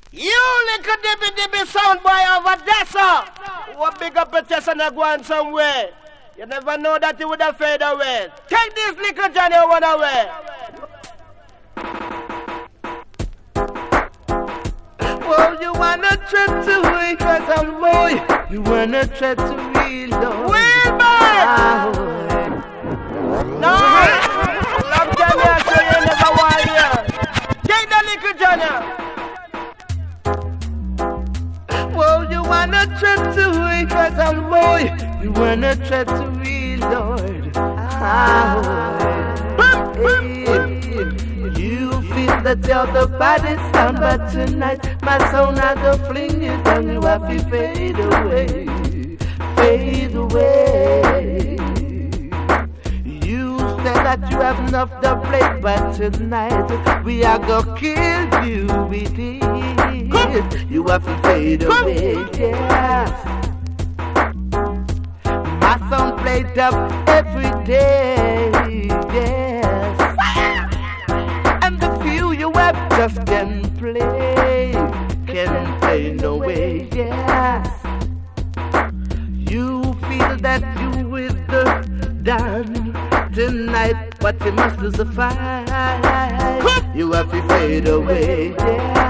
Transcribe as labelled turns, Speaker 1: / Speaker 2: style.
Speaker 1: You little dibby sound boy over there, sir. What big up a test and a go on somewhere. You never know that you would have fade away. Take this little Johnny one away.
Speaker 2: Oh, you wanna try to wake us up, boy. You wanna try to reload.
Speaker 1: Wheel back! No! Love Johnny, I say you never want here. Take the little Johnny.
Speaker 2: Oh, you wanna try to wake us up, boy. You wanna try to reload. You feel that you're the baddest sound, but tonight my sound I go fling you down. You have to fade away, fade away. You said that you have enough to play, but tonight we are gonna kill you with it. You have to fade away, yes. My song played up every day, yes. And the few you have just can't play no way, yes. You feel that you with the done tonight, but you must lose the fight. You have to fade away, yes.